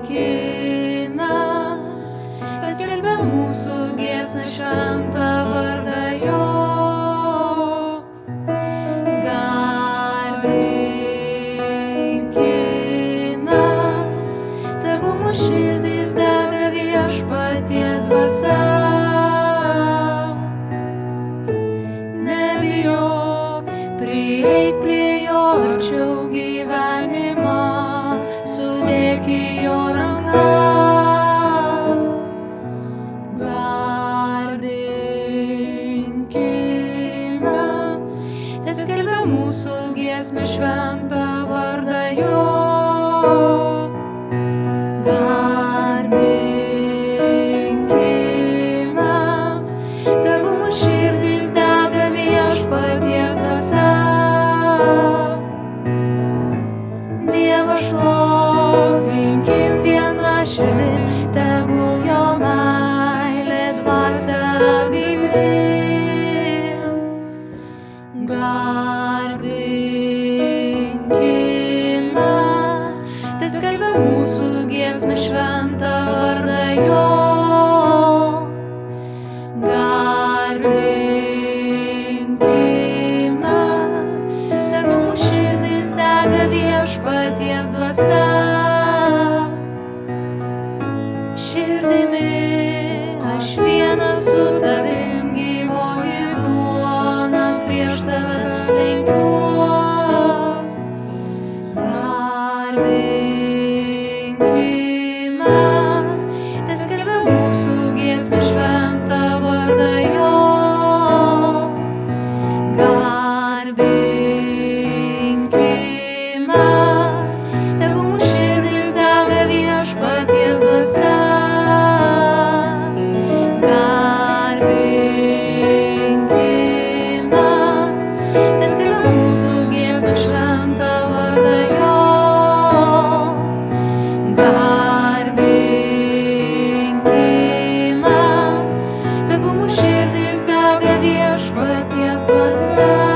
kad skelbia mūsų giesmę šventą vardą jo. Garbinkime, tegu mūsų širdys dega viešpaties dvasia. Nebijok, prieik prie jo arčiau gyvenimą, sudėk į jo rankas. Garbinkime, teskelbia mūsų giesmę šventą vardą jo. Garbinkime, tegu mūsų širdys dega viešpaties dvasia. Dievą šlovinkim viena širdim, tegul jo meilė dvasia atgaivins. Garbinkime, teskelbia mūsų giesmę šventą vardą jo. Garbinkime, tegul mūsų širdys dega viešpaties dvasia. Širdimi aš vienas su tavim, gyvoji duona prieš tave lenkiuos. Garbinkime, teskelbia mūsų giesmę šventą vardą jo. Garbinkime, tegu mūsų širdys dega viešpaties dvasia. Garbinkime, teskelbia mūsų giesmę šventą vardą jo. Garbink, tegu mūsų širdys dega viešpaties dvasia.